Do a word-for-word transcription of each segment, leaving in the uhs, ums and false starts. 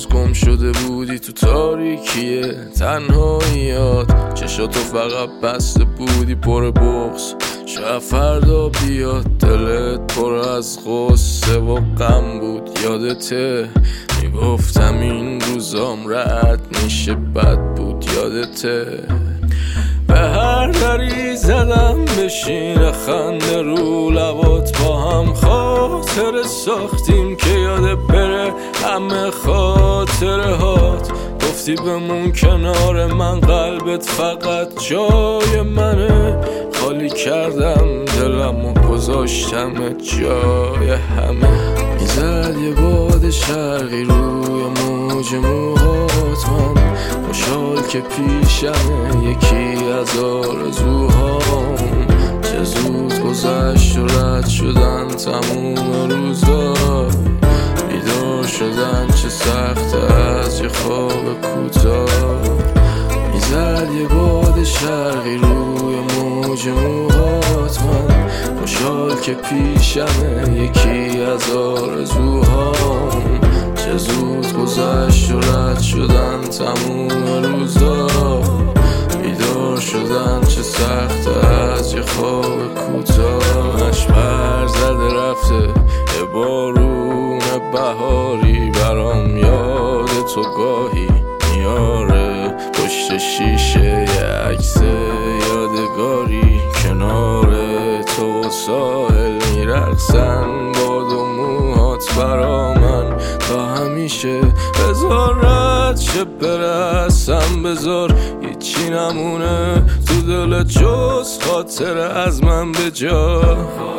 گم شده بودی تو تاریکیه تنهاییات، چشاتو فقط بسته بودی پر بغض. شاید فردا بیاد دلت پر از غصه و غم بود. یادته میگفتم این روزام رد میشه بد بود. یادته به هر دری زدم بشین خنده رو لبات، با هم خاطر ساختیم که یاد بره همه خاطره هات. گفتی بمون کنار من، قلبت فقط جای منه. خالی کردم دلم و گذاشتم جای همه. میزد یه باد شرقی روی موج موهات، من خوشحال که پیشمه یکی از آرزوهام. چه زود گذشت و رد شدن تموم روزا، بیدار شدن چه سخت از یه خواب کوتاه. میزد یه باد شرقی روی موج موهات، من خوشحال که پیشمه یکی از آرزوهام. چه زود گذشت و رد شدن تموم روزا، بیدار شدن چه سخت از یه خواب کوتاه. نش پر زده رفته یه بارون بهاری، برام یاد تو گاهی میاره پشت شیشه یه عکس یادگاری. کنار تو و ساحل میرقصن باد و موهات برا من تا همیشه. بذار رد شه برسم، بذار هیچی نمونه تو دلت جز خاطر از من به جا.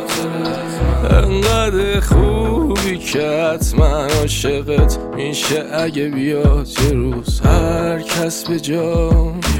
انقدر خوبی که حتما عاشقت میشه اگه بیاد یه روز هر کس به جا.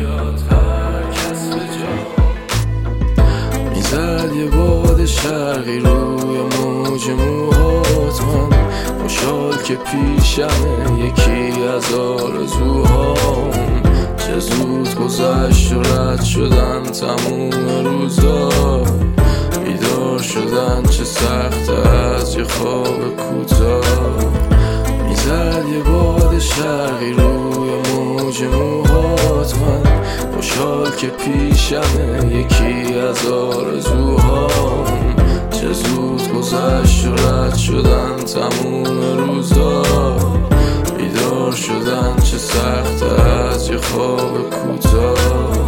میزد یه باد شرقی روی موج موهات، من خوشحال که پیشمه یکی از آرزوهام. چه زود گذشت و رد شدن تموم روزا، بیدار شدن چه سخت از یه خواب کوتاه. میزد یه باد شرقی روی موج موهات، من خوشحال که پیشمه یکی از آرزوهام. چه زود گذشت و رد شدن تموم روزا، بیدار شدن چه سخت از یه خواب کوتاه.